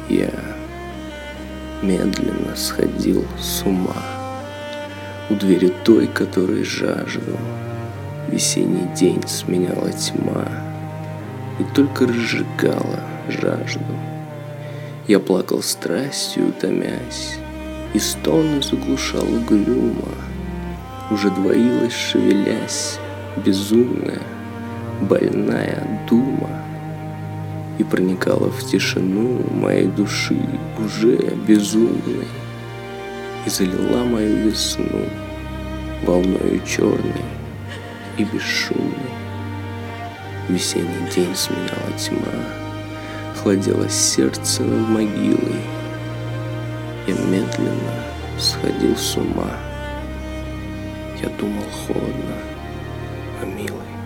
Я медленно сходил с ума у двери той, которой жажду. Весенний день сменяла тьма и только разжигала жажду. Я плакал страстью, томясь, и стоны заглушал угрюмо. Уже двоилась, шевелясь, безумная, больная дума, и проникала в тишину моей души уже безумной, и залила мою весну волною черной и бесшумной. Весенний день сменяла тьма, холодело сердце над могилой. Я медленно сходил с ума. Я думал холодно о милой.